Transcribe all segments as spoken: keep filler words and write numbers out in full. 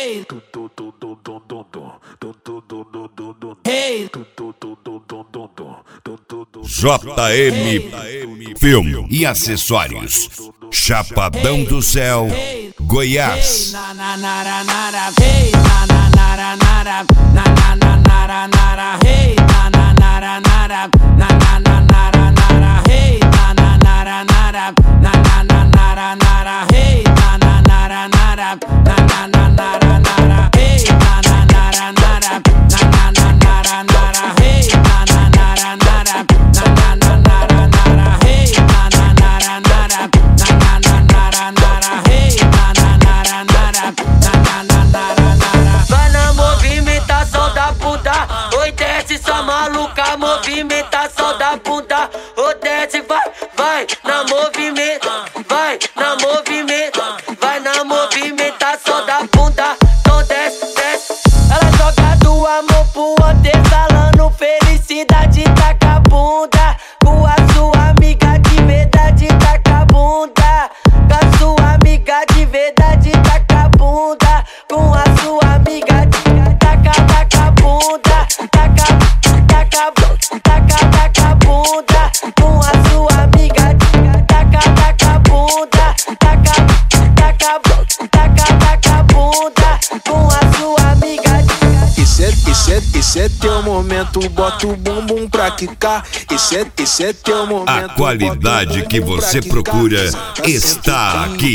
Hey, hey, J M Film e acessórios. Chapadão do Céu, Goiás. Vai na movimentação da bunda, oi desce sua maluca, movimentação da bunda, oi desce, vai, vai na movimento, vai na movimento, vai na movimentação da bunda, então desce, desce. Ela joga do amor pro outro, exalando felicidade, taca a bunda, com a sua amiga de verdade, taca a bunda, com a sua amiga de verdade, taca a bunda, com a sua amiga de taca, taca a bunda, taca, taca, taca, taca a bunda, com a sua amiga de taca, taca a bunda, taca, taca, taca, taca a bunda, com a sua amiga de. Esse é, esse é, esse é teu momento, bota o bumbum pra quicar. Esse é, esse é teu momento. A qualidade que você procura está aqui.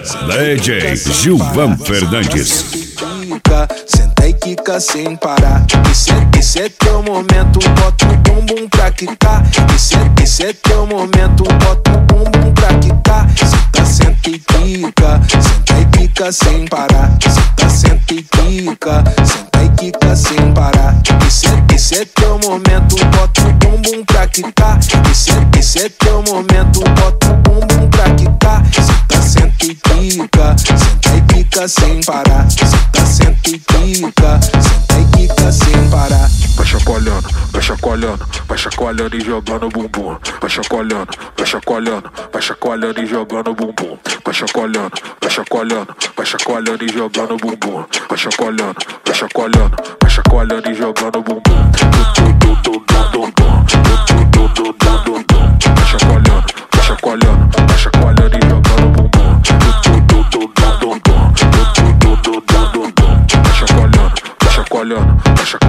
D J Gilvan Fernandes. Senta e quica sem parar. Esse é, esse é teu momento, bota o bumbum pra quicar. Esse é, esse é teu momento, bota o bumbum pra quicar. Senta, senta e quica, senta e quica sem parar. Senta, senta e quica, senta e quica sem parar. Esse é, esse é teu momento, bota o bumbum pra quicar. Esse é, esse é teu momento, bota o bumbum pra quicar. Senta, senta e quica, senta e quica sem parar. Senta, senta e quica, senta e quica sem parar. Vai chacoalhando, vai chacoalhando, vai chacoalhando e jogando bumbum. Vai chacoalhando, vai chacoalhando, vai chacoalhando e jogando bumbum. Vai chacoalhando, vai chacoalhando, vai chacoalhando e jogando bumbum. Vai chacoalhando, vai chacoalhando, vai chacoalhando e jogando bumbum. Vai chacoalhando, vai chacoalhando, vai chacoalhando e jogando bumbum. Vai chacoalhando, vai chacoalhando, vai chacoalhando.